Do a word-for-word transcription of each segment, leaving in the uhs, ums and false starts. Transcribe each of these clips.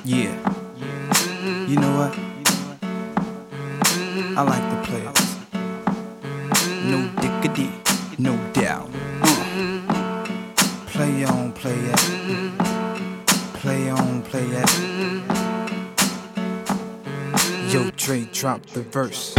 Yeah. You know what? I like the players. No diggity, no doubt. Uh. Play on, play it. Play on, play it. Yo, Dre, drop the verse.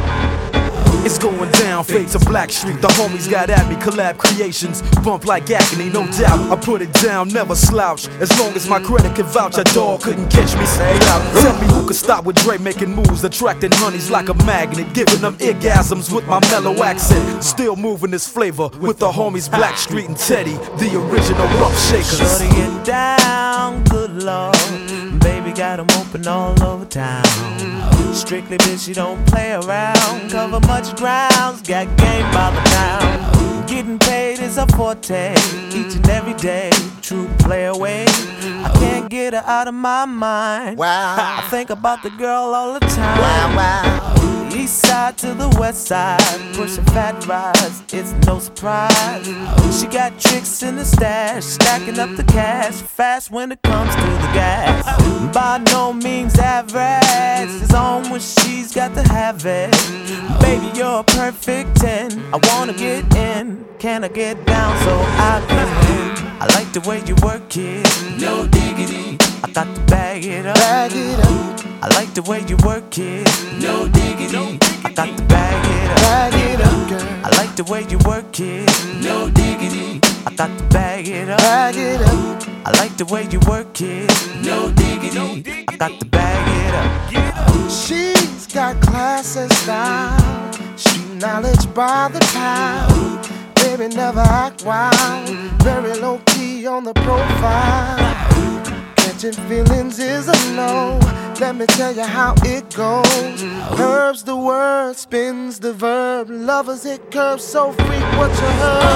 It's going down, fade to Black Street. The homies got at me, collab creations. Bump like agony, no doubt. I put it down, never slouch. As long as my credit can vouch, a dog couldn't catch me. Say out. Tell me who could stop with Dre making moves, attracting honeys like a magnet, giving them orgasms with my mellow accent. Still moving this flavor with the homies Black Street and Teddy, the original rough shakers. Shorty get down, good lord. Baby got them open all over town. Strictly bitch, she don't play around. Cover much grounds, got game by the pound. Getting paid is a forte, each and every day. True play away, I can't get her out of my mind. Wow. I think about the girl all the time. Wow, wow. East side to the west side, pushing fat rides, it's no surprise. She got tricks in the stash, stacking up the cash, fast when it comes to the gas. By no means average, it's on when she's got to have it. Baby, you're a perfect ten, I wanna get in. Can I get down so I can win? I like the way you work it, no diggity. I got to bag it up, Bag it up, I like the way you work it, no diggity. I got to bag it up, bag it up, girl. I like the way you work it, no diggity. I got to bag it up, Bag it up, I like the way you work it, no diggity. I got to bag it up. she's got class and style, street knowledge by the pound. Baby never act wild, very low key on the profile. Catching feelings is a no, let me tell you how it goes. Curves the word, spins the verb, lovers hit curves so freak what you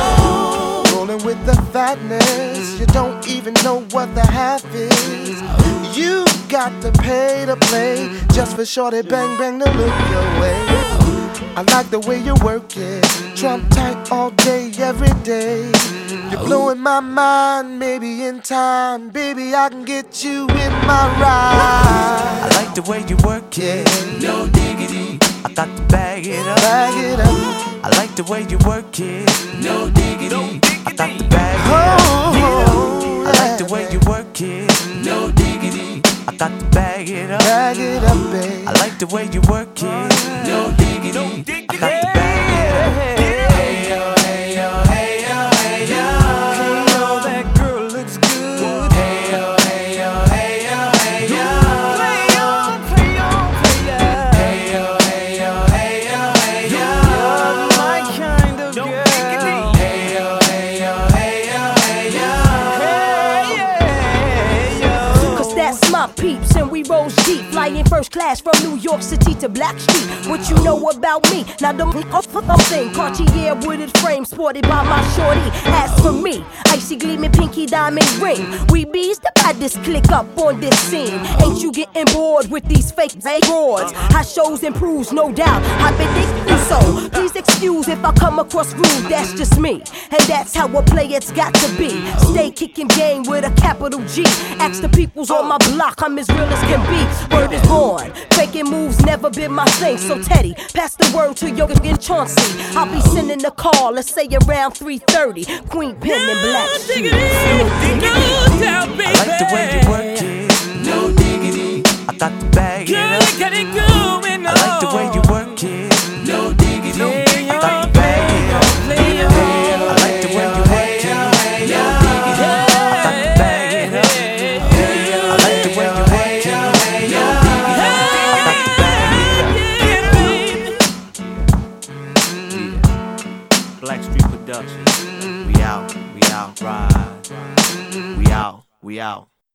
heard. Rolling with the fatness, you don't even know what the half is. You got to pay to play, just for shorty bang bang to look your way. I like the way you work it, Trump tight all day, every day. You're blowing my mind, maybe in time, baby I can get you in my ride. I like the way you work it, no diggity. I got to bag it up, Bag it up, I like the way you work it, no diggity. I got to bag it up, oh, I like the way you work it, no diggity. I got to bag it up, bag it up, babe. I like the way you work it, no diggity. I got to bag it up. Hey yo, hey yo, hey yo, hey yo. Hey yo, that girl looks good. Hey yo, hey yo, hey yo, hey yo. Play on, play on, play on. Hey yo, hey yo, hey yo, hey yo. You're my kind of girl. Hey yo, hey yo, hey yo, hey yo. Hey yo. Cause that's my peeps and we rose deep, flying first class from New York City to Black Street. What you know about me? Now the thing, Cartier wooded frame sported by my shorty. As for me, icy gleaming pinky diamond ring. We bees the baddest click up on this scene. Ain't you getting bored with these fake broads? High shows improves, no doubt. I've been thinking so. Please excuse if I come across rude. That's just me, and that's how a play it's got to be. Stay kicking game with a capital G. Ask the peoples on my block, I'm as real as can be. Word is born, faking moves never been my thing. So Teddy, pass the word to your and Chauncey. I'll be sending the call, let's say around three thirty. Queen Pen and Black Street. I like the way you work it, no diggity. I got to bag it up. I like the way you work it, no diggity. I got to bag it up. I like the way you work it, no diggity. I got to bag it up. I like the way you work it, no diggity. I got to bag it up. Black Street Productions. We out, we out, ride. We out, we out.